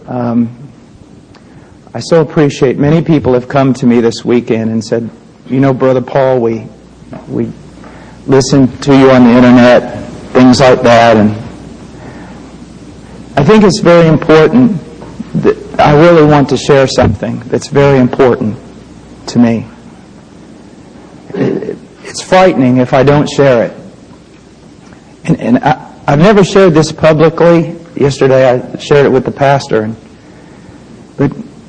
I so appreciate, many people have come to me this weekend and said, Brother Paul, we listened to you on the internet, things like that, and I think it's very important that I really want to share something that's very important to me. It's frightening if I don't share it. And I've never shared this publicly. Yesterday I shared it with the pastor. But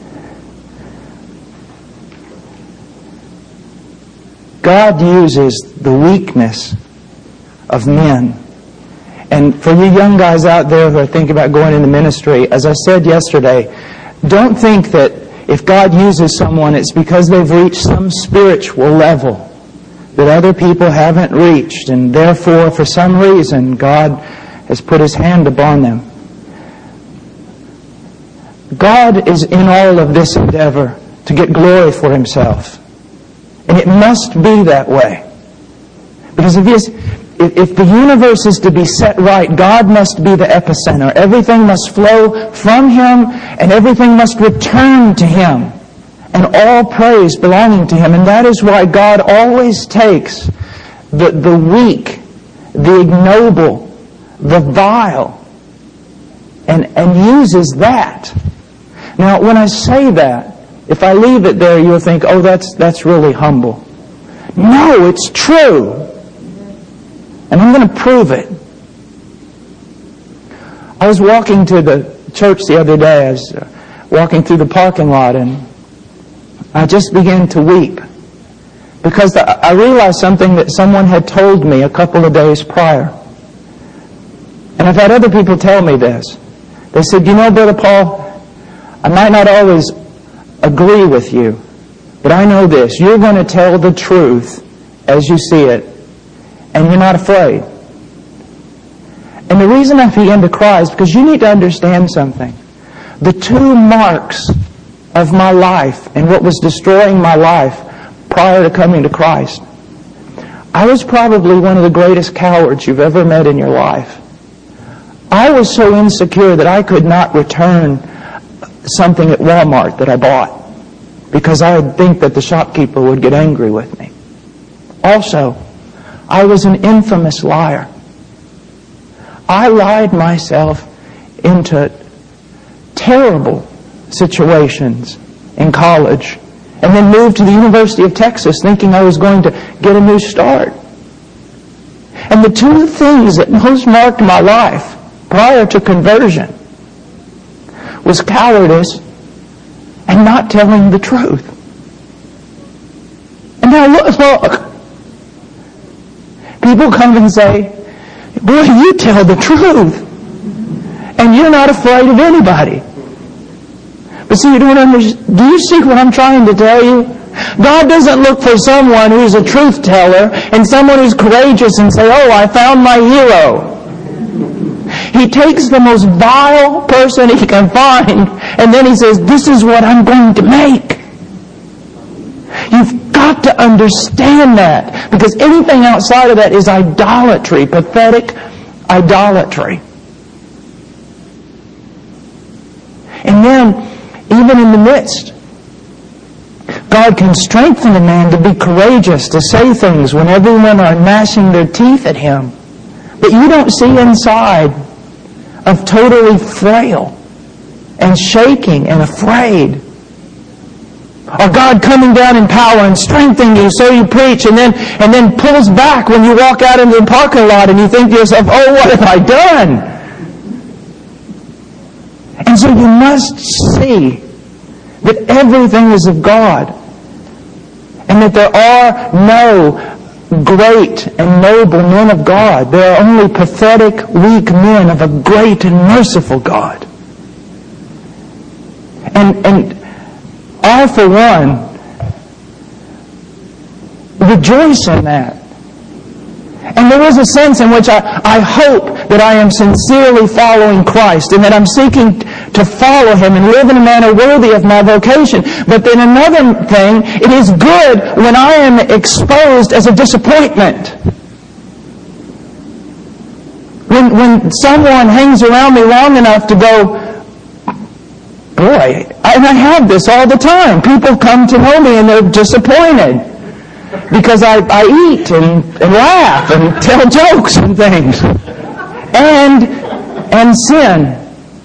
God uses the weakness of men. And for you young guys out there who are thinking about going into ministry, as I said yesterday, don't think that if God uses someone, it's because they've reached some spiritual level that other people haven't reached, and therefore, for some reason, God has put His hand upon them. God is in all of this endeavor to get glory for Himself. And it must be that way. Because if the universe is to be set right, God must be the epicenter. Everything must flow from Him, and everything must return to Him. And all praise belonging to Him. And that is why God always takes the weak, the ignoble, the vile, and uses that. Now, when I say that, if I leave it there, you'll think, oh, that's really humble. No, it's true. And I'm going to prove it. I was walking to the church the other day. I was walking through the parking lot, and I just began to weep because I realized something that someone had told me a couple of days prior. And I've had other people tell me this. They said, Brother Paul, I might not always agree with you, but I know this. You're going to tell the truth as you see it, and you're not afraid. And the reason I began to cry is because you need to understand something. The two marks of my life and what was destroying my life prior to coming to Christ, I was probably one of the greatest cowards you've ever met in your life. I was so insecure that I could not return something at Walmart that I bought because I would think that the shopkeeper would get angry with me. Also, I was an infamous liar. I lied myself into terrible situations in college and then moved to the University of Texas thinking I was going to get a new start. And the two things that most marked my life prior to conversion was cowardice and not telling the truth. And now look. People come and say, boy, you tell the truth. And you're not afraid of anybody. But see, do you see what I'm trying to tell you? God doesn't look for someone who's a truth teller and someone who's courageous and say, oh, I found my hero. He takes the most vile person He can find, and then He says, this is what I'm going to make. You've got to understand that, because anything outside of that is idolatry, pathetic idolatry. And then, even in the midst, God can strengthen a man to be courageous, to say things when everyone are gnashing their teeth at him. But you don't see inside of totally frail and shaking and afraid. Or God coming down in power and strengthening you so you preach and then pulls back when you walk out into the parking lot and you think to yourself, oh, what have I done? And so you must see that everything is of God and that there are no great and noble men of God. There are only pathetic, weak men of a great and merciful God. And I, for one, rejoice in that. And there is a sense in which I hope that I am sincerely following Christ and that I'm seeking to follow Him and live in a manner worthy of my vocation. But then another thing, it is good when I am exposed as a disappointment. When someone hangs around me long enough to go, boy, and I have this all the time. People come to know me and they're disappointed because I eat and laugh and tell jokes and things and sin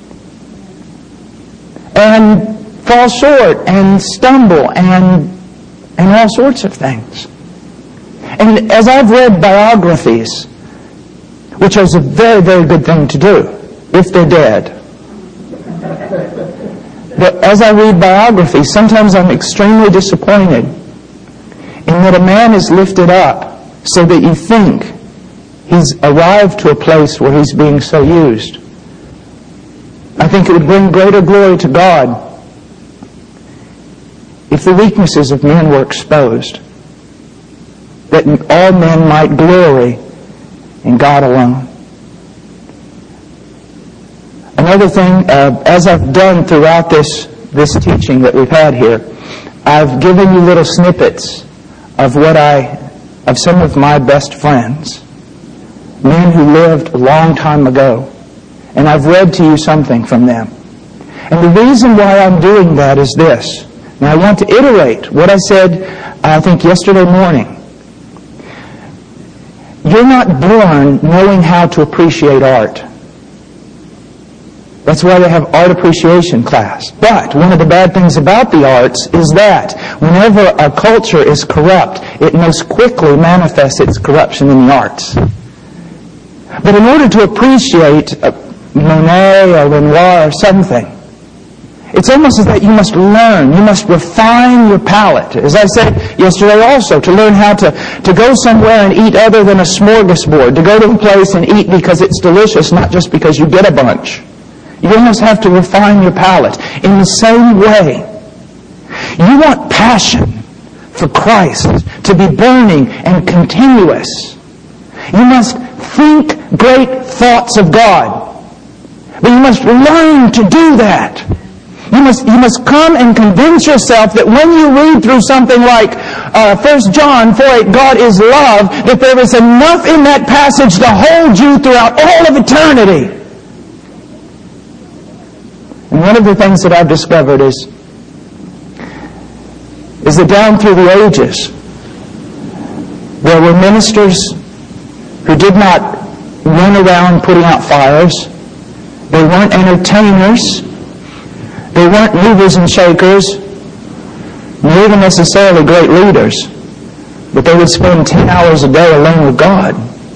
and fall short and stumble and all sorts of things. And as I've read biographies, which is a very, very good thing to do if they're dead, but as I read biographies, sometimes I'm extremely disappointed in that a man is lifted up so that you think he's arrived to a place where he's being so used. I think it would bring greater glory to God if the weaknesses of men were exposed, that all men might glory in God alone. Another thing, as I've done throughout this teaching that we've had here, I've given you little snippets of some of my best friends, men who lived a long time ago, and I've read to you something from them. And the reason why I'm doing that is this. Now I want to iterate what I said, I think yesterday morning. You're not born knowing how to appreciate art. That's why they have art appreciation class. But one of the bad things about the arts is that whenever a culture is corrupt, it most quickly manifests its corruption in the arts. But in order to appreciate Monet or Renoir or something, it's almost as that you must learn, you must refine your palate. As I said yesterday also, to learn how to go somewhere and eat other than a smorgasbord, to go to a place and eat because it's delicious, not just because you get a bunch. You almost have to refine your palate. In the same way, you want passion for Christ to be burning and continuous. You must think great thoughts of God. But you must learn to do that. You must come and convince yourself that when you read through something like 1 John 4:8, God is love, that there is enough in that passage to hold you throughout all of eternity. And one of the things that I've discovered is that down through the ages, there were ministers who did not run around putting out fires. They weren't entertainers. They weren't movers and shakers, nor even necessarily great leaders. But they would spend 10 hours a day alone with God.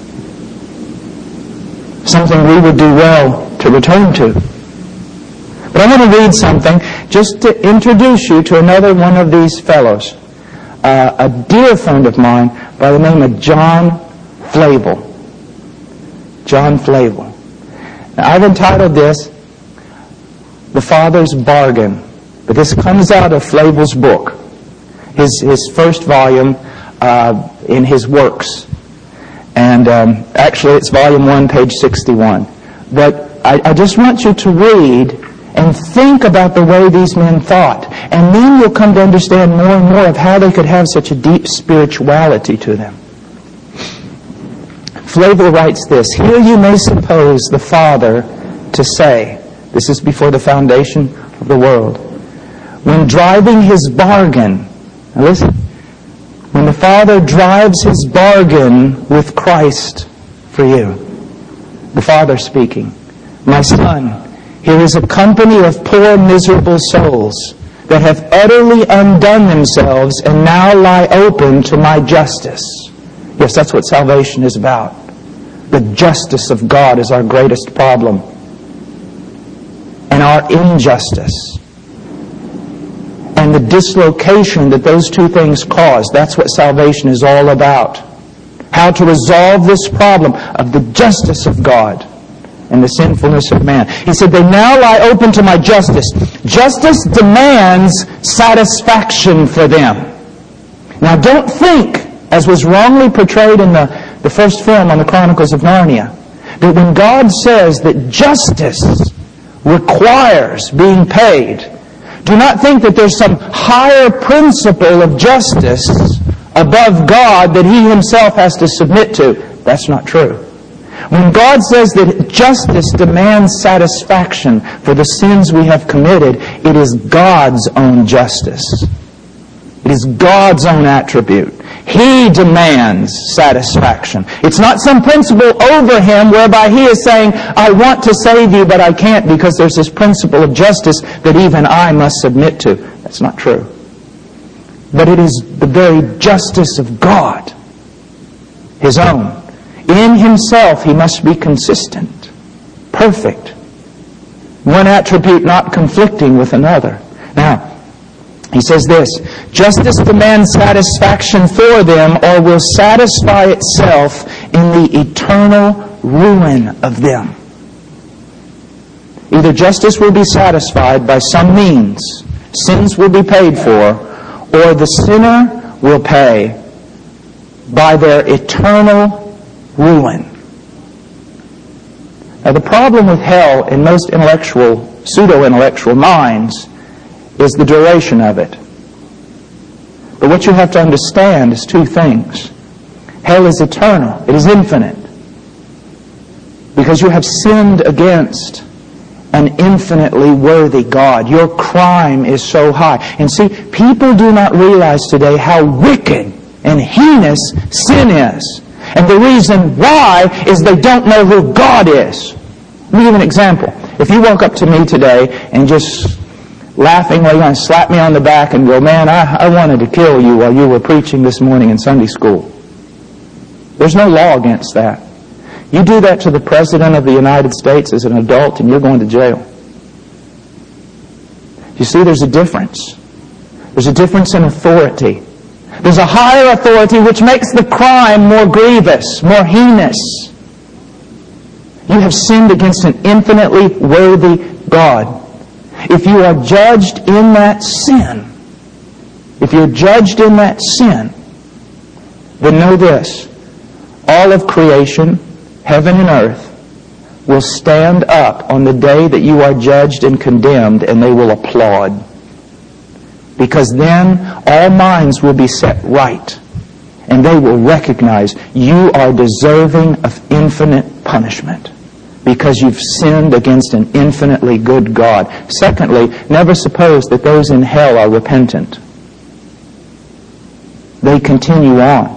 Something we would do well to return to. But I want to read something just to introduce you to another one of these fellows. A dear friend of mine by the name of John Flavel. John Flavel. Now, I've entitled this, The Father's Bargain. But this comes out of Flavel's book, his first volume in his works. And actually it's volume 1, page 61. But I just want you to read and think about the way these men thought. And then you'll come to understand more and more of how they could have such a deep spirituality to them. Flavel writes this, "Here you may suppose the Father to say," this is before the foundation of the world, "when driving his bargain," now listen, "when the Father drives his bargain with Christ for you," the Father speaking, "My Son, here is a company of poor, miserable souls that have utterly undone themselves and now lie open to my justice." Yes, that's what salvation is about. The justice of God is our greatest problem. And our injustice. And the dislocation that those two things cause. That's what salvation is all about. How to resolve this problem of the justice of God and the sinfulness of man. He said, "They now lie open to my justice." Justice demands satisfaction for them. Now don't think, as was wrongly portrayed in the first film on the Chronicles of Narnia, that when God says that justice requires being paid, do not think that there's some higher principle of justice above God that He Himself has to submit to. That's not true. When God says that justice demands satisfaction for the sins we have committed, it is God's own justice. It is God's own attribute. He demands satisfaction. It's not some principle over Him whereby He is saying, I want to save you, but I can't because there's this principle of justice that even I must submit to. That's not true. But it is the very justice of God, His own. In Himself, He must be consistent, perfect. One attribute not conflicting with another. Now, He says this, justice demands satisfaction for them or will satisfy itself in the eternal ruin of them. Either justice will be satisfied by some means, sins will be paid for, or the sinner will pay by their eternal ruin. Now the problem with hell in most pseudo-intellectual minds is the duration of it. But what you have to understand is two things. Hell is eternal. It is infinite. Because you have sinned against an infinitely worthy God. Your crime is so high. And see, people do not realize today how wicked and heinous sin is. And the reason why is they don't know who God is. Let me give you an example. If you walk up to me today and just laughingly going to slap me on the back and go, man, I wanted to kill you while you were preaching this morning in Sunday school. There's no law against that. You do that to the President of the United States as an adult and you're going to jail. You see, there's a difference. There's a difference in authority. There's a higher authority which makes the crime more grievous, more heinous. You have sinned against an infinitely worthy God. If you are judged in that sin, then know this. All of creation, heaven and earth, will stand up on the day that you are judged and condemned, and they will applaud. Because then all minds will be set right, and they will recognize you are deserving of infinite punishment because you've sinned against an infinitely good God. Secondly, never suppose that those in hell are repentant. They continue on.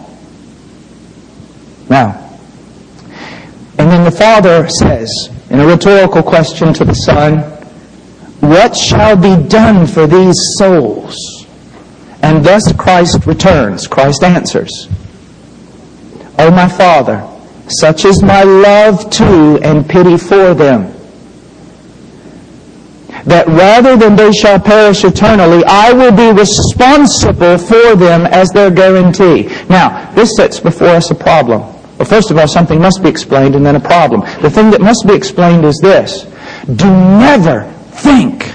Now, and then the Father says, in a rhetorical question to the Son, what shall be done for these souls? And thus Christ returns. Christ answers, O my Father, such is my love to and pity for them, that rather than they shall perish eternally, I will be responsible for them as their guarantee. Now, this sets before us a problem. Well, first of all, something must be explained and then a problem. The thing that must be explained is this. Do never think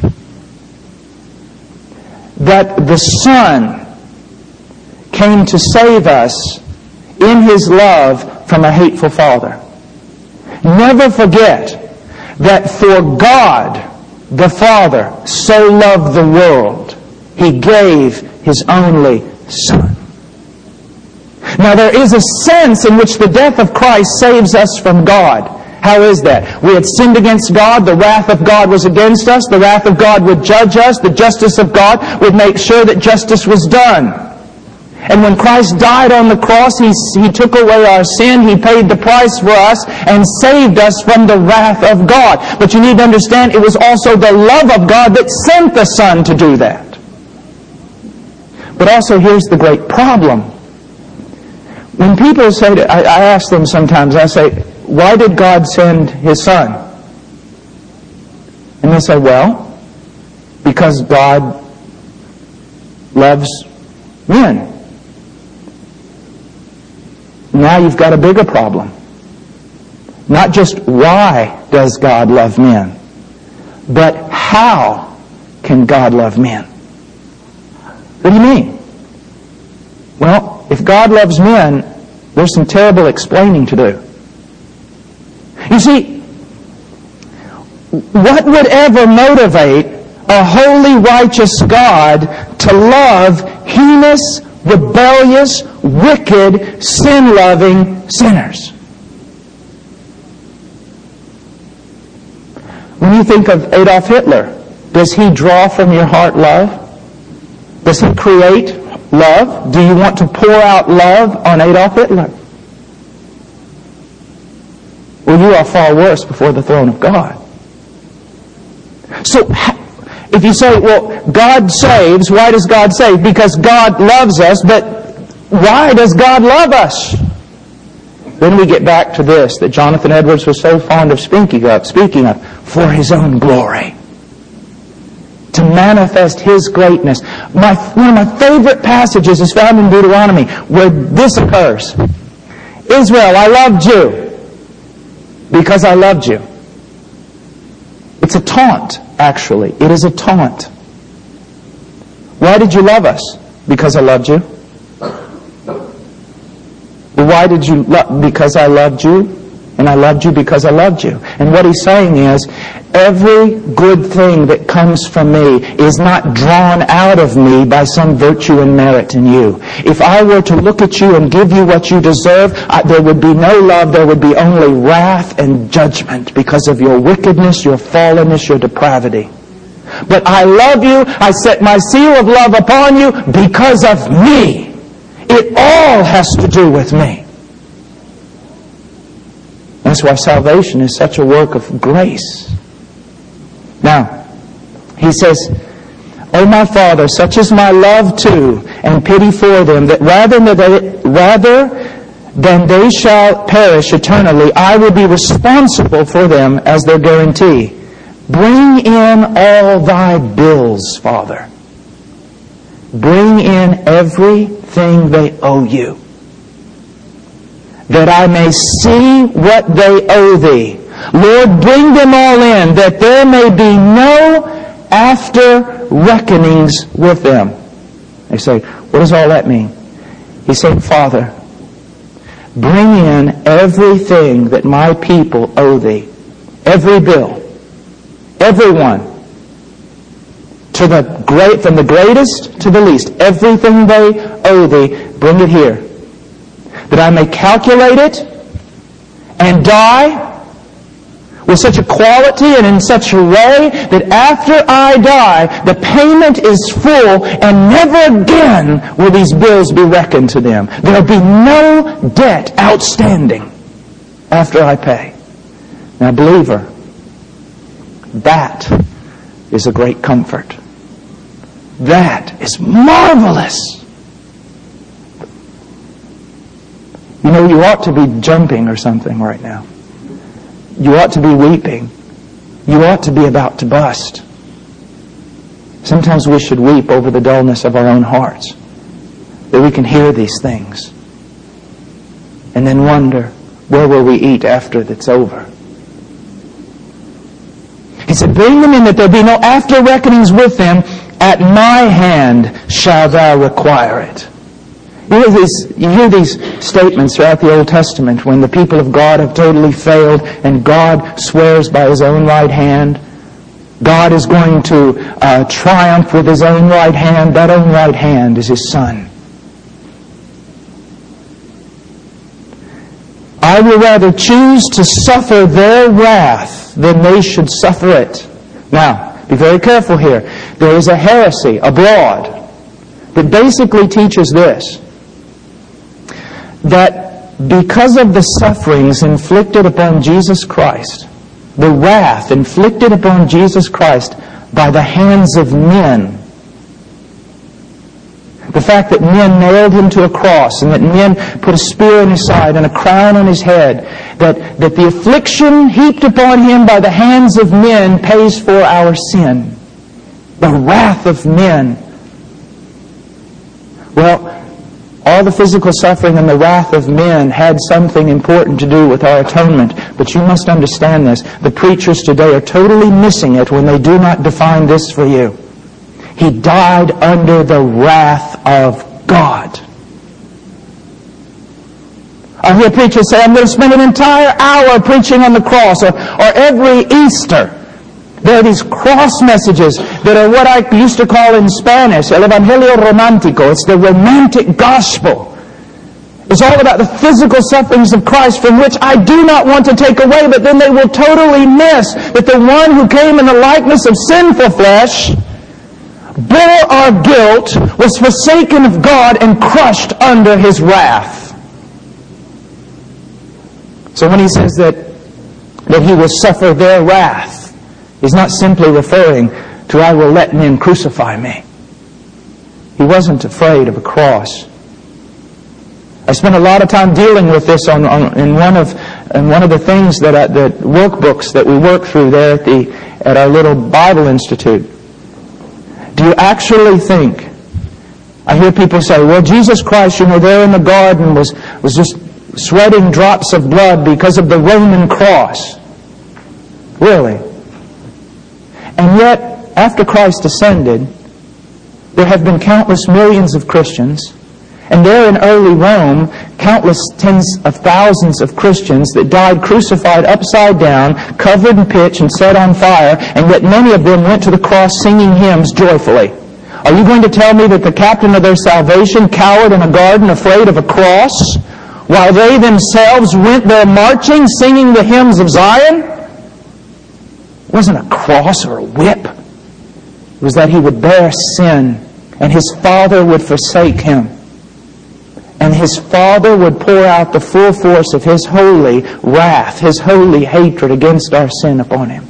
that the Son came to save us in His love from a hateful Father. Never forget that for God, the Father, so loved the world, He gave His only Son. Now there is a sense in which the death of Christ saves us from God. How is that? We had sinned against God. The wrath of God was against us. The wrath of God would judge us. The justice of God would make sure that justice was done. And when Christ died on the cross, He took away our sin. He paid the price for us and saved us from the wrath of God. But you need to understand, it was also the love of God that sent the Son to do that. But also, here's the great problem. When people say, I ask them sometimes, I say, why did God send His Son? And they say, well, because God loves men. Now you've got a bigger problem. Not just why does God love men, but how can God love men? What do you mean? Well, if God loves men, there's some terrible explaining to do. You see, what would ever motivate a holy, righteous God to love heinous, rebellious, wicked, sin-loving sinners? When you think of Adolf Hitler, does he draw from your heart love? Does he create love? Do you want to pour out love on Adolf Hitler? Well, you are far worse before the throne of God. So, if you say, well, God saves, why does God save? Because God loves us, but why does God love us? Then we get back to this that Jonathan Edwards was so fond of speaking of, for His own glory. To manifest His greatness. One of my favorite passages is found in Deuteronomy, where this occurs. Israel, I loved you because I loved you. It's a taunt, actually. It is a taunt. Why did you love us? Because I loved you. Why did you love? Because I loved you. And I loved you because I loved you. And what he's saying is, every good thing that comes from me is not drawn out of me by some virtue and merit in you. If I were to look at you and give you what you deserve, there would be no love, there would be only wrath and judgment because of your wickedness, your fallenness, your depravity. But I love you, I set my seal of love upon you because of me. It all has to do with me. That's why salvation is such a work of grace. Now, he says, O my Father, such is my love to and pity for them, that rather than they shall perish eternally, I will be responsible for them as their guarantee. Bring in all thy bills, Father. Bring in everything they owe you, that I may see what they owe thee. Lord, bring them all in, that there may be no after reckonings with them. They say, what does all that mean? He said, Father, bring in everything that my people owe thee. Every bill. Everyone. From the greatest to the least. Everything they owe thee, bring it here. That I may calculate it and die with such a quality and in such a way that after I die, the payment is full and never again will these bills be reckoned to them. There will be no debt outstanding after I pay. Now, believer, that is a great comfort. That is marvelous. You know, you ought to be jumping or something right now. You ought to be weeping. You ought to be about to bust. Sometimes we should weep over the dullness of our own hearts, that we can hear these things, and then wonder, where will we eat after it's over? He said, bring them in that there be no after reckonings with them. At my hand shall thou require it. You hear these statements throughout the Old Testament when the people of God have totally failed and God swears by His own right hand. God is going to triumph with His own right hand. That own right hand is His Son. I will rather choose to suffer their wrath than they should suffer it. Now, be very careful here. There is a heresy abroad that basically teaches this, that because of the sufferings inflicted upon Jesus Christ, the wrath inflicted upon Jesus Christ by the hands of men, the fact that men nailed Him to a cross and that men put a spear in His side and a crown on His head, that the affliction heaped upon Him by the hands of men pays for our sin. The wrath of men. Well, all the physical suffering and the wrath of men had something important to do with our atonement. But you must understand this. The preachers today are totally missing it when they do not define this for you. He died under the wrath of God. I hear preachers say, I'm going to spend an entire hour preaching on the cross, or every Easter. There are these cross messages that are what I used to call in Spanish, el Evangelio Romántico. It's the romantic gospel. It's all about the physical sufferings of Christ, from which I do not want to take away, but then they will totally miss that the one who came in the likeness of sinful flesh bore our guilt, was forsaken of God, and crushed under His wrath. So when He says that He will suffer their wrath, He's not simply referring to, I will let men crucify me. He wasn't afraid of a cross. I spent a lot of time dealing with this in one of the things that workbooks that we work through there at our little Bible Institute. Do you actually think? I hear people say, "Well, Jesus Christ, there in the garden was just sweating drops of blood because of the Roman cross." Really? And yet, after Christ ascended, there have been countless millions of Christians. And there in early Rome, countless tens of thousands of Christians that died crucified upside down, covered in pitch and set on fire, and yet many of them went to the cross singing hymns joyfully. Are you going to tell me that the captain of their salvation cowered in a garden afraid of a cross, while they themselves went there marching, singing the hymns of Zion? It wasn't a cross or a whip. It was that he would bear sin, and his Father would forsake him. And his Father would pour out the full force of His holy wrath, His holy hatred against our sin upon Him.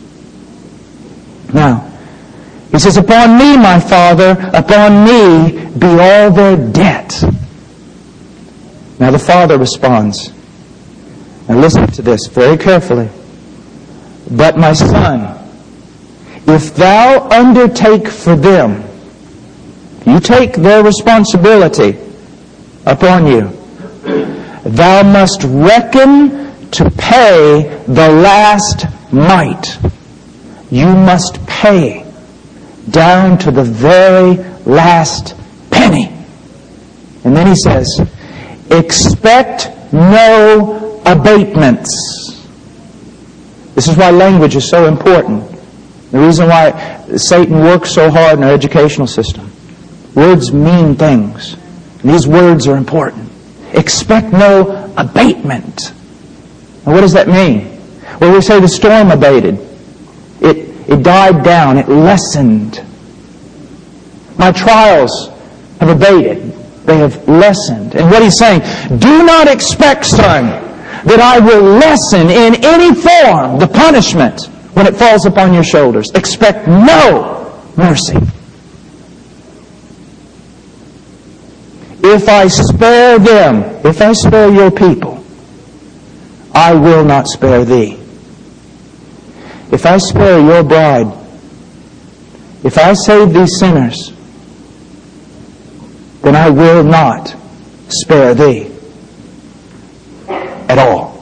Now, He says, "Upon me, my Father, upon me be all their debt." Now the Father responds. Now listen to this very carefully. "But my Son, if thou undertake for them," you take their responsibility upon you, "thou must reckon to pay the last mite." You must pay down to the very last penny. And then He says, "Expect no abatements." This is why language is so important. The reason why Satan works so hard in our educational system. Words mean things. These words are important. Expect no abatement. Now, what does that mean? Well, we say the storm abated. It died down. It lessened. My trials have abated. They have lessened. And what He's saying, do not expect, son, that I will lessen in any form the punishment when it falls upon your shoulders. Expect no mercy. If I spare them, if I spare your people, I will not spare thee. If I spare your bride, if I save these sinners, then I will not spare thee at all.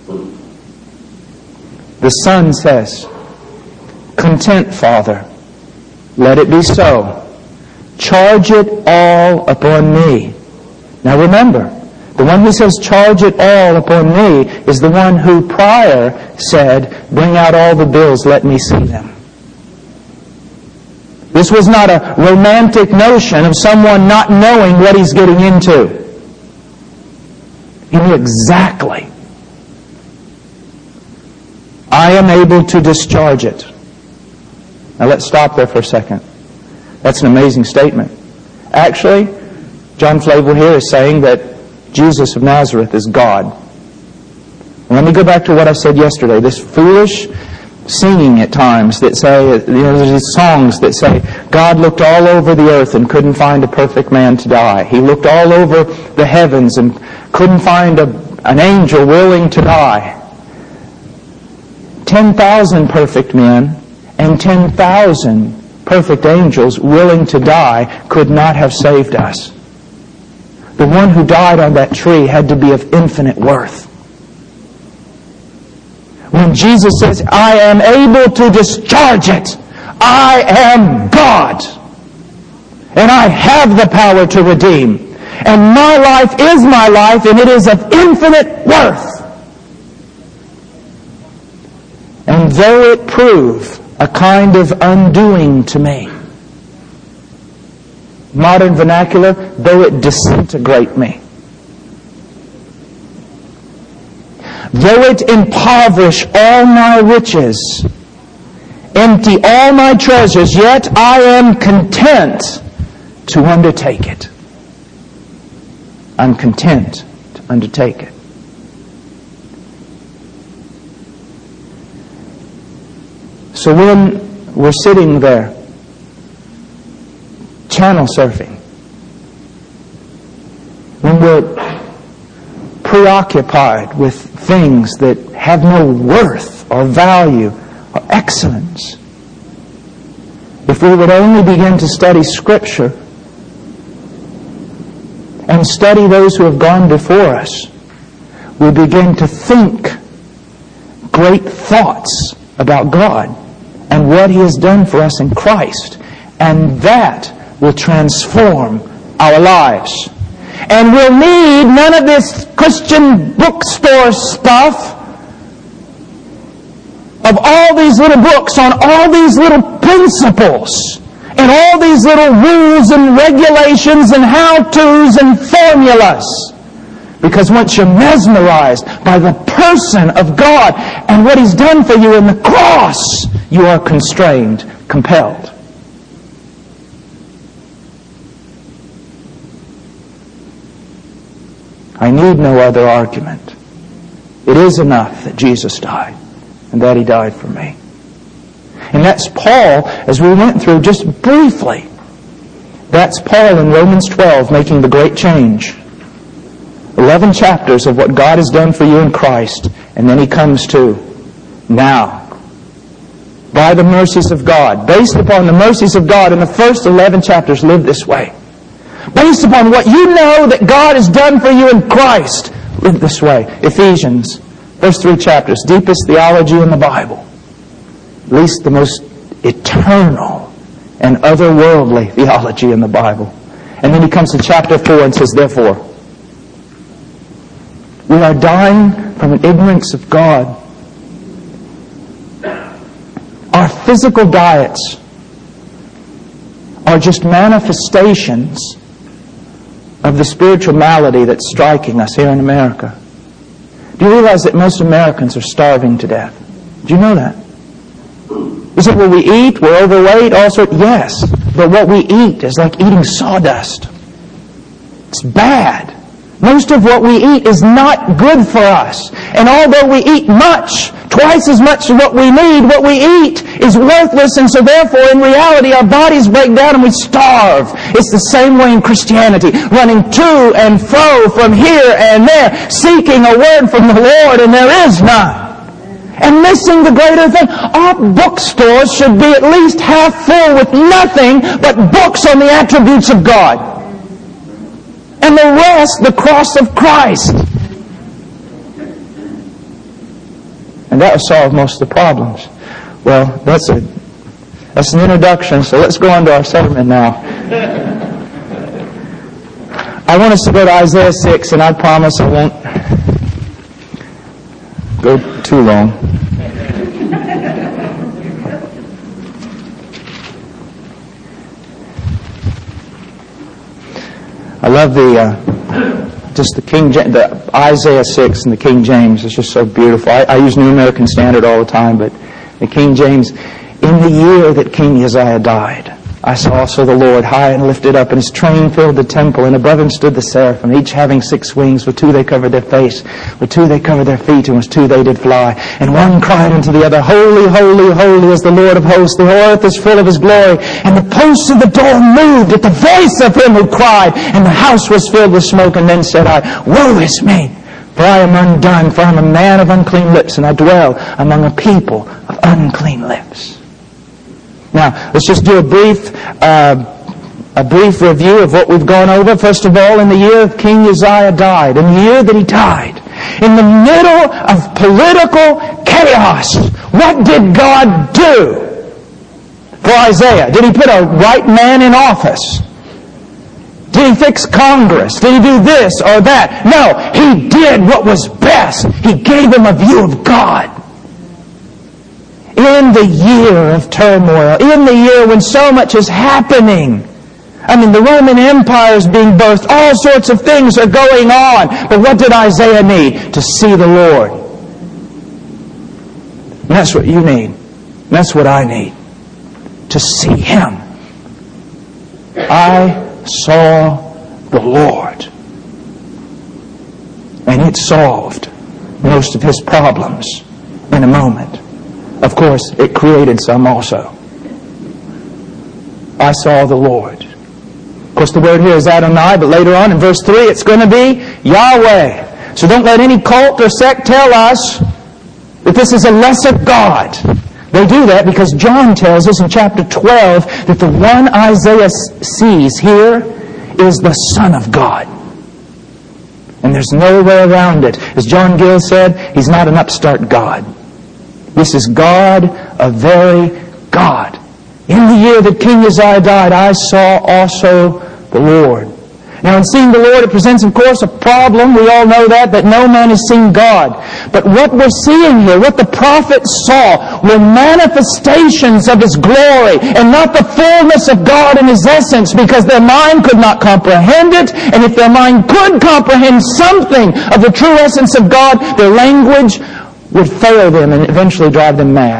The Son says, "Content, Father, let it be so. Charge it all upon me." Now remember, the one who says, "Charge it all upon me," is the one who prior said, "Bring out all the bills, let me see them." This was not a romantic notion of someone not knowing what he's getting into. He knew exactly. I am able to discharge it. Now let's stop there for a second. That's an amazing statement. Actually, John Flavel here is saying that Jesus of Nazareth is God. And let me go back to what I said yesterday. This foolish singing at times that say, there's these songs that say, God looked all over the earth and couldn't find a perfect man to die. He looked all over the heavens and couldn't find an angel willing to die. 10,000 perfect men and 10,000 perfect angels willing to die could not have saved us. The one who died on that tree had to be of infinite worth. When Jesus says, I am able to discharge it, I am God. And I have the power to redeem. And my life is my life, and it is of infinite worth. And though it prove a kind of undoing to me, modern vernacular, though it disintegrate me, Though it impoverish all my riches, empty all my treasures, yet I am content to undertake it. I'm content to undertake it. So when we're sitting there, channel surfing, when we're preoccupied with things that have no worth or value or excellence, if we would only begin to study Scripture and study those who have gone before us, we begin to think great thoughts about God and what He has done for us in Christ. And that will transform our lives. And we'll need none of this Christian bookstore stuff of all these little books on all these little principles and all these little rules and regulations and how-tos and formulas. Because once you're mesmerized by the person of God and what He's done for you in the cross, you are constrained, compelled. I need no other argument. It is enough that Jesus died and that He died for me. And that's Paul, as we went through just briefly. That's Paul in Romans 12 making the great change. 11 chapters of what God has done for you in Christ. And then he comes to, now, by the mercies of God, based upon the mercies of God, in the first 11 chapters, live this way. Based upon what you know that God has done for you in Christ, live this way. Ephesians, first 3 chapters, deepest theology in the Bible. At least the most eternal and otherworldly theology in the Bible. And then he comes to chapter 4 and says, therefore, we are dying from an ignorance of God. Our physical diets are just manifestations of the spiritual malady that's striking us here in America. Do you realize that most Americans are starving to death? Do you know that? You say, well, we eat, we're overweight, also. Yes, but what we eat is like eating sawdust. It's bad. Most of what we eat is not good for us. And although we eat much, twice as much as what we need, what we eat is worthless, and so therefore in reality our bodies break down and we starve. It's the same way in Christianity, running to and fro from here and there, seeking a word from the Lord, and there is none. And missing the greater thing. Our bookstores should be at least half full with nothing but books on the attributes of God. And the rest, the cross of Christ. And that will solve most of the problems. Well, that's an introduction, so let's go on to our sermon now. I want us to go to Isaiah 6, and I promise I won't go too long. I love the Isaiah 6 and the King James. It's just so beautiful. I use New American Standard all the time, but the King James, in the year that King Uzziah died, I saw also the Lord high and lifted up, and His train filled the temple, and above Him stood the seraphim, each having 6 wings. With 2 they covered their face, with 2 they covered their feet, and with 2 they did fly. And one cried unto the other, Holy, holy, holy is the Lord of hosts. The earth is full of His glory. And the posts of the door moved at the voice of Him who cried, and the house was filled with smoke. And then said I, Woe is me, for I am undone, for I am a man of unclean lips, and I dwell among a people of unclean lips. Now, let's just do a brief review of what we've gone over. First of all, in the year King Uzziah died, in the year that he died, in the middle of political chaos, what did God do for Isaiah? Did He put a right man in office? Did He fix Congress? Did He do this or that? No, He did what was best. He gave him a view of God. In the year of turmoil, in the year when so much is happening. I mean, the Roman Empire is being birthed. All sorts of things are going on. But what did Isaiah need? To see the Lord. And that's what you need. And that's what I need. To see Him. I saw the Lord. And it solved most of his problems in a moment. Of course, it created some also. I saw the Lord. Of course, the word here is Adonai, but later on in verse 3, it's going to be Yahweh. So don't let any cult or sect tell us that this is a lesser God. They do that because John tells us in chapter 12 that the one Isaiah sees here is the Son of God. And there's no way around it. As John Gill said, He's not an upstart God. This is God, a very God. In the year that King Uzziah died, I saw also the Lord. Now, in seeing the Lord, it presents, of course, a problem. We all know that no man has seen God. But what we're seeing here, what the prophet saw, were manifestations of His glory and not the fullness of God in His essence, because their mind could not comprehend it. And if their mind could comprehend something of the true essence of God, their language would fail them and eventually drive them mad.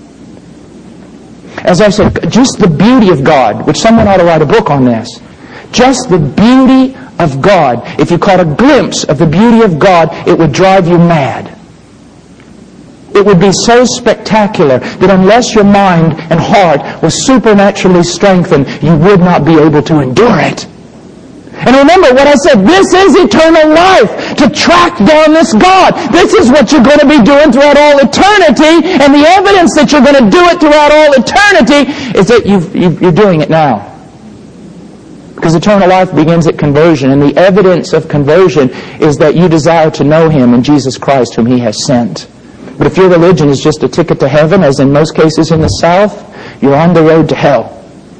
As I said, just the beauty of God, which someone ought to write a book on this. Just the beauty of God. If you caught a glimpse of the beauty of God, it would drive you mad. It would be so spectacular that unless your mind and heart was supernaturally strengthened, you would not be able to endure it. And remember what I said, this is eternal life, to track down this God. This is what you're going to be doing throughout all eternity, and the evidence that you're going to do it throughout all eternity is that you're doing it now. Because eternal life begins at conversion, and the evidence of conversion is that you desire to know Him in Jesus Christ whom He has sent. But if your religion is just a ticket to heaven, as in most cases in the South, you're on the road to hell.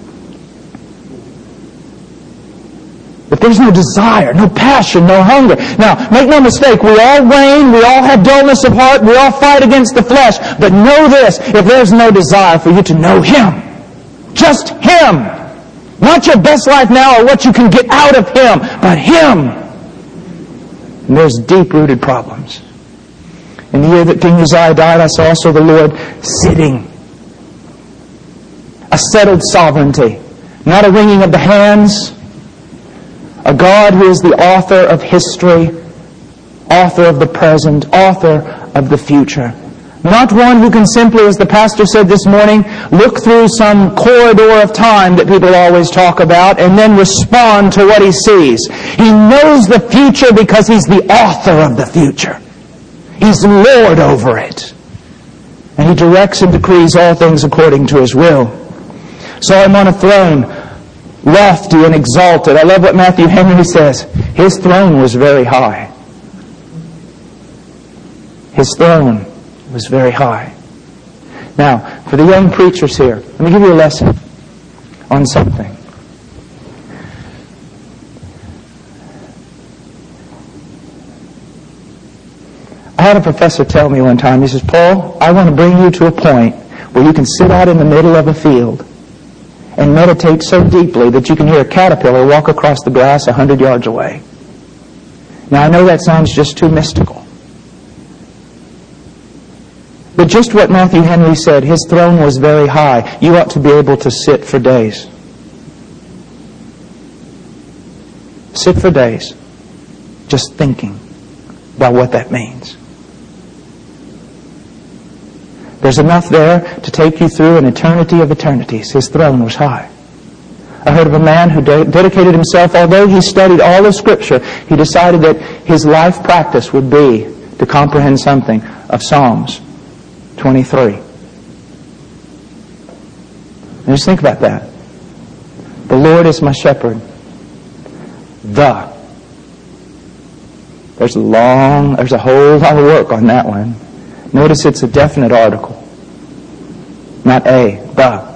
If there's no desire, no passion, no hunger. Now, make no mistake, we all wane, we all have dullness of heart, we all fight against the flesh. But know this, if there's no desire for you to know Him, just Him, not your best life now or what you can get out of Him, but Him. And there's deep-rooted problems. In the year that King Uzziah died, I saw also the Lord sitting. A settled sovereignty. Not a wringing of the hands. A God who is the author of history, author of the present, author of the future. Not one who can simply, as the pastor said this morning, look through some corridor of time that people always talk about and then respond to what he sees. He knows the future because He's the author of the future. He's Lord over it. And He directs and decrees all things according to His will. Saw Him on a throne, lofty and exalted. I love what Matthew Henry says. His throne was very high. His throne was very high. Now, for the young preachers here, let me give you a lesson on something. I had a professor tell me one time, he says, Paul, I want to bring you to a point where you can sit out in the middle of a field and meditate so deeply that you can hear a caterpillar walk across the grass 100 yards away. Now, I know that sounds just too mystical. But just what Matthew Henry said, His throne was very high. You ought to be able to sit for days. Sit for days, just thinking about what that means. There's enough there to take you through an eternity of eternities. His throne was high. I heard of a man who dedicated himself, although he studied all of Scripture, he decided that his life practice would be to comprehend something of Psalms 23. And just think about that. The Lord is my shepherd. There's a whole lot of work on that one. Notice it's a definite article. Not a, the.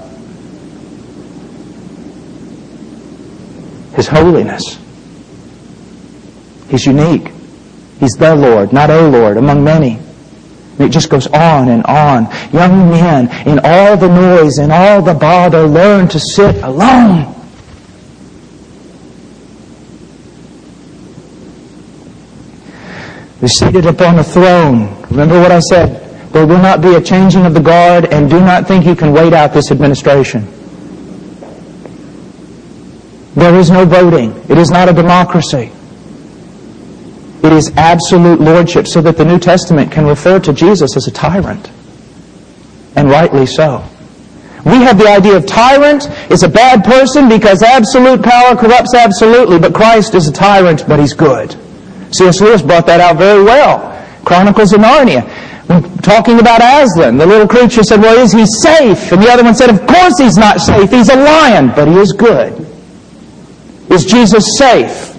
His holiness. He's unique. He's the Lord, not a Lord, among many. And it just goes on and on. Young men, in all the noise and all the bother, learn to sit alone. They're seated upon a throne. Remember what I said? There will not be a changing of the guard, and do not think you can wait out this administration. There is no voting. It is not a democracy. It is absolute lordship, so that the New Testament can refer to Jesus as a tyrant. And rightly so. We have the idea of tyrant is a bad person because absolute power corrupts absolutely, but Christ is a tyrant, but He's good. C.S. Lewis brought that out very well. Chronicles of Narnia. When talking about Aslan, the little creature said, well, is he safe? And the other one said, of course he's not safe. He's a lion, but he is good. Is Jesus safe?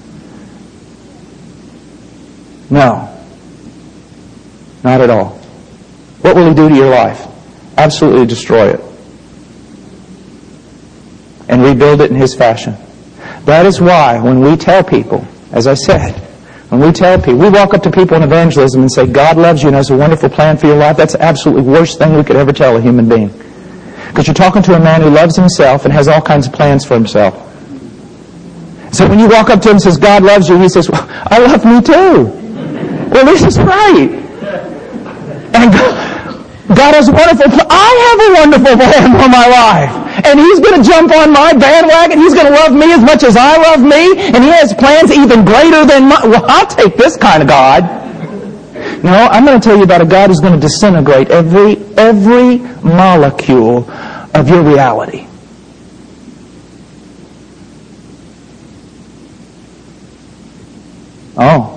No. Not at all. What will He do to your life? Absolutely destroy it. And rebuild it in His fashion. That is why when we tell people, as I said, when we tell people, we walk up to people in evangelism and say, God loves you and has a wonderful plan for your life, that's the absolutely worst thing we could ever tell a human being. Because you're talking to a man who loves himself and has all kinds of plans for himself. So when you walk up to him and says, God loves you, he says, well, I love me too. Well, this is great. And God has a wonderful plan. I have a wonderful plan for my life. And He's going to jump on my bandwagon. He's going to love me as much as I love me. And He has plans even greater than mine. Well, I'll take this kind of God. No, I'm going to tell you about a God who's going to disintegrate every molecule of your reality. Oh.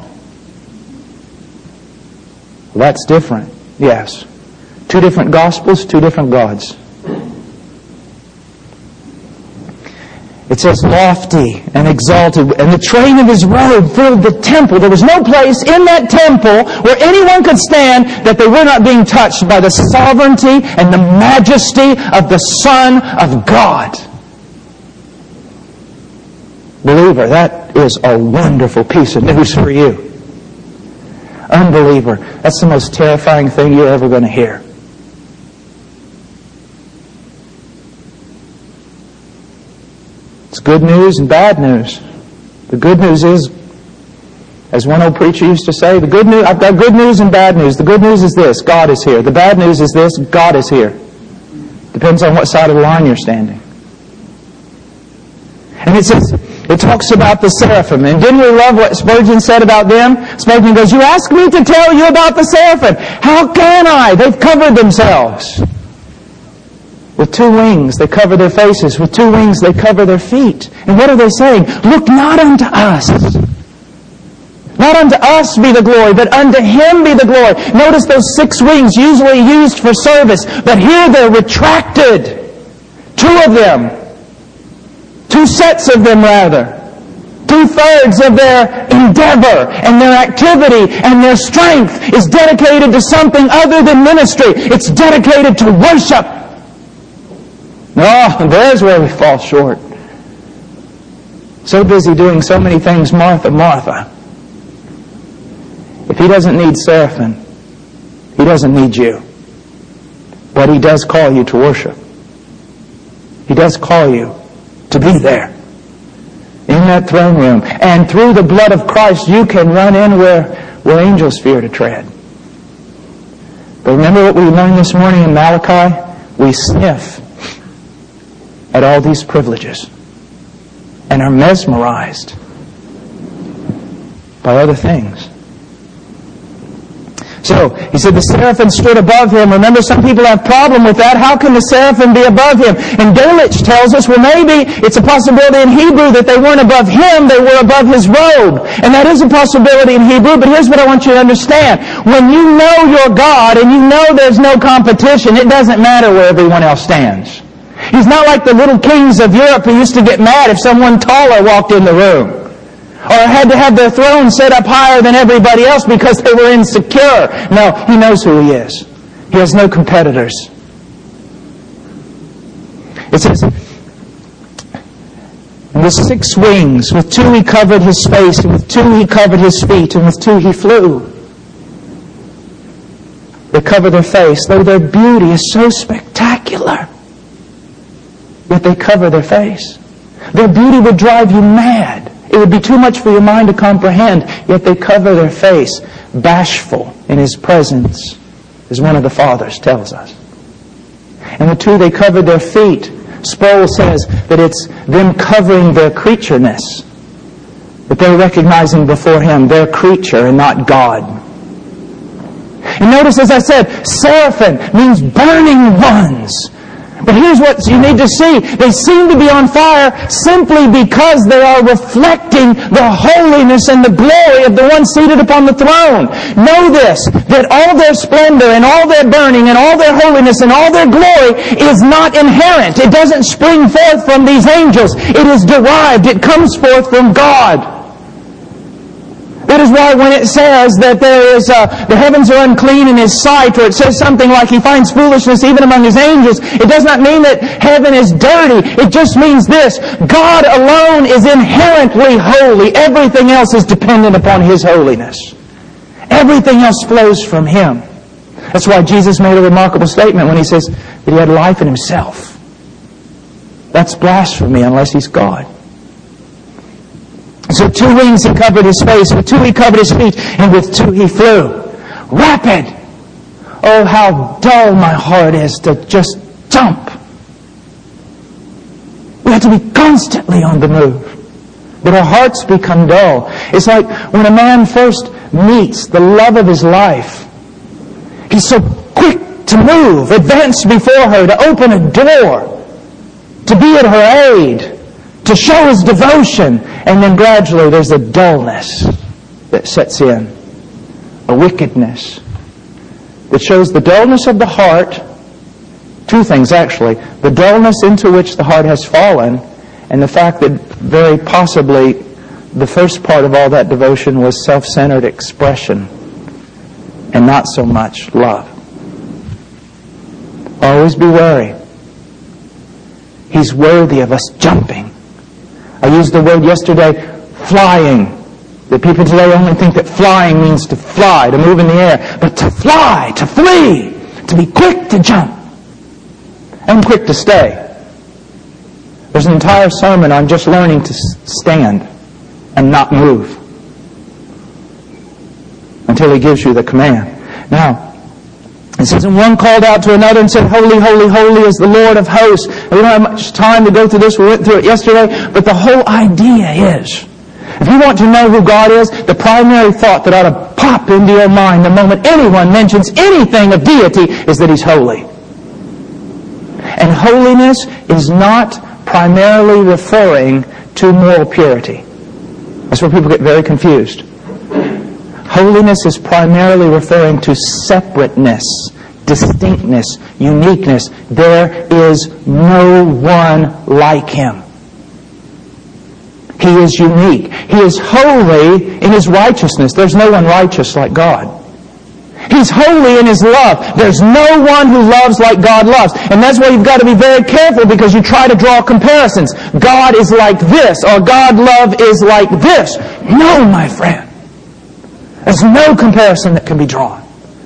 Well, that's different. Yes. Two different gospels, two different gods. It says lofty and exalted, and the train of His robe filled the temple. There was no place in that temple where anyone could stand that they were not being touched by the sovereignty and the majesty of the Son of God. Believer, that is a wonderful piece of news for you. Unbeliever, that's the most terrifying thing you're ever going to hear. It's good news and bad news. The good news is, as one old preacher used to say, I've got good news and bad news. The good news is this, God is here. The bad news is this, God is here. Depends on what side of the line you're standing. And it talks about the seraphim. And didn't we love what Spurgeon said about them? Spurgeon goes, you ask me to tell you about the seraphim. How can I? They've covered themselves. With two wings, they cover their faces. With two wings, they cover their feet. And what are they saying? Look not unto us. Not unto us be the glory, but unto Him be the glory. Notice those 6 wings usually used for service, but here they're retracted. 2 of them. 2 sets of them, rather. 2/3 of their endeavor and their activity and their strength is dedicated to something other than ministry. It's dedicated to worship. No, there's where we fall short. So busy doing so many things, Martha, Martha. If He doesn't need seraphim, He doesn't need you. But He does call you to worship. He does call you to be there in that throne room. And through the blood of Christ, you can run in where angels fear to tread. But remember what we learned this morning in Malachi? We sniff at all these privileges and are mesmerized by other things. So, he said the seraphim stood above Him. Remember, some people have a problem with that. How can the seraphim be above Him? And Delitzsch tells us, well, maybe it's a possibility in Hebrew that they weren't above Him, they were above His robe. And that is a possibility in Hebrew, but here's what I want you to understand. When you know your God and you know there's no competition, it doesn't matter where everyone else stands. He's not like the little kings of Europe who used to get mad if someone taller walked in the room, or had to have their throne set up higher than everybody else because they were insecure. No, He knows who He is. He has no competitors. It says, and with 6 wings, with 2 He covered His face, and with 2 He covered His feet, and with 2 He flew. They cover their face, though their beauty is so spectacular. Yet they cover their face. Their beauty would drive you mad. It would be too much for your mind to comprehend. Yet they cover their face, bashful in His presence. as one of the fathers tells us. And the two, they covered their feet. Sproul says that it's them covering their creatureness, that they're recognizing before Him their creature and not God. And notice, as I said, seraphim means burning ones. But here's what you need to see. They seem to be on fire simply because they are reflecting the holiness and the glory of the one seated upon the throne. Know this, that all their splendor and all their burning and all their holiness and all their glory is not inherent. It doesn't spring forth from these angels. It is derived. It comes forth from God. That is why when it says that the heavens are unclean in His sight, or it says something like He finds foolishness even among His angels, it does not mean that heaven is dirty. It just means this: God alone is inherently holy. Everything else is dependent upon His holiness. Everything else flows from Him. That's why Jesus made a remarkable statement when He says that He had life in Himself. That's blasphemy unless He's God. So 2 wings He covered His face, with 2 He covered His feet, and with 2 He flew. Rapid! Oh, how dull my heart is to just jump. We have to be constantly on the move. But our hearts become dull. It's like when a man first meets the love of his life. He's so quick to move, advance before her, to open a door, to be at her aid, to show his devotion, and then gradually there's a dullness that sets in, a wickedness that shows the dullness of the heart. 2 things actually: the dullness into which the heart has fallen, and the fact that very possibly the first part of all that devotion was self-centered expression and not so much love. Always be wary. He's worthy of us jumping. I used the word yesterday, flying. The people today only think that flying means to fly, to move in the air. But to fly, to flee, to be quick to jump, and quick to stay. There's an entire sermon on just learning to stand and not move until He gives you the command. Now, it says, and one called out to another and said, Holy, holy, holy is the Lord of hosts. And we don't have much time to go through this. We went through it yesterday. But the whole idea is, if you want to know who God is, the primary thought that ought to pop into your mind the moment anyone mentions anything of deity is that He's holy. And holiness is not primarily referring to moral purity. That's where people get very confused. Holiness is primarily referring to separateness, distinctness, uniqueness. There is no one like Him. He is unique. He is holy in His righteousness. There's no one righteous like God. He's holy in His love. There's no one who loves like God loves. And that's why you've got to be very careful, because you try to draw comparisons. God is like this, or God love is like this. No, my friend. There's no comparison that can be drawn.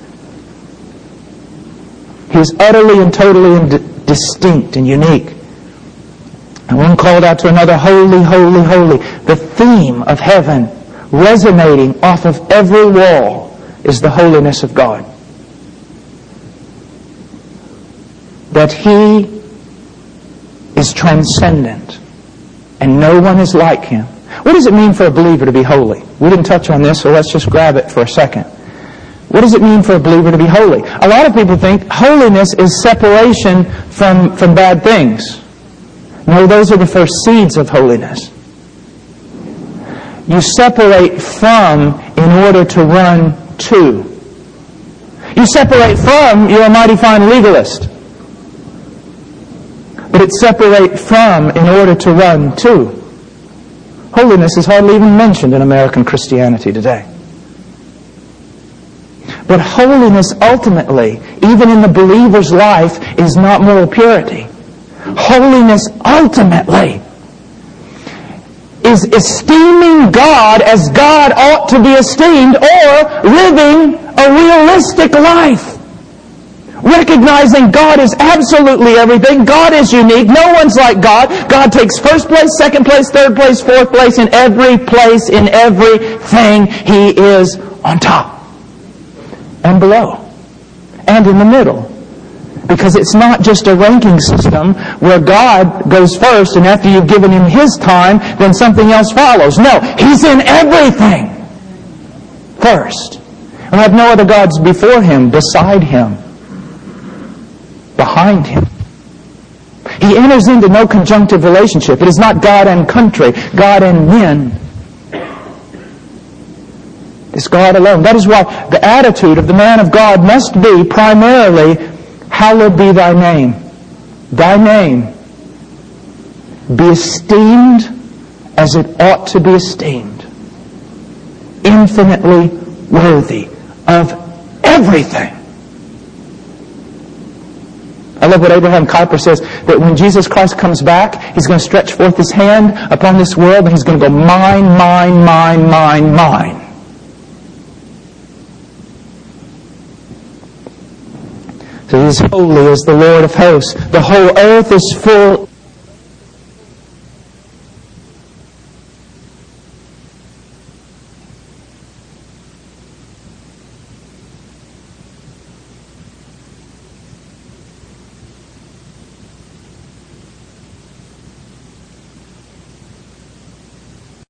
He is utterly and totally and distinct and unique. And one called out to another, Holy, holy, holy. The theme of heaven resonating off of every wall is the holiness of God. That He is transcendent and no one is like Him. What does it mean for a believer to be holy? We didn't touch on this, so let's just grab it for a second. What does it mean for a believer to be holy? A lot of people think holiness is separation from bad things. No, those are the first seeds of holiness. You separate from in order to run to. You separate from, you're a mighty fine legalist. But it's separate from in order to run to. Holiness is hardly even mentioned in American Christianity today. But holiness ultimately, even in the believer's life, is not moral purity. Holiness ultimately is esteeming God as God ought to be esteemed, or living a realistic life. Recognizing God is absolutely everything. God is unique. No one's like God. God takes first place, second place, third place, fourth place, in every place, in everything. He is on top and below and in the middle. Because it's not just a ranking system where God goes first and after you've given Him His time, then something else follows. No, He's in everything first. And we have no other gods before Him, beside Him, behind Him. He enters into no conjunctive relationship. It is not God and country, God and men. It's God alone. That is why the attitude of the man of God must be primarily, hallowed be thy name. Thy name be esteemed as it ought to be esteemed. Infinitely worthy of everything. I love what Abraham Kuyper says, that when Jesus Christ comes back, He's going to stretch forth His hand upon this world and He's going to go, mine, mine, mine, mine, mine. So He is holy as the Lord of hosts. The whole earth is full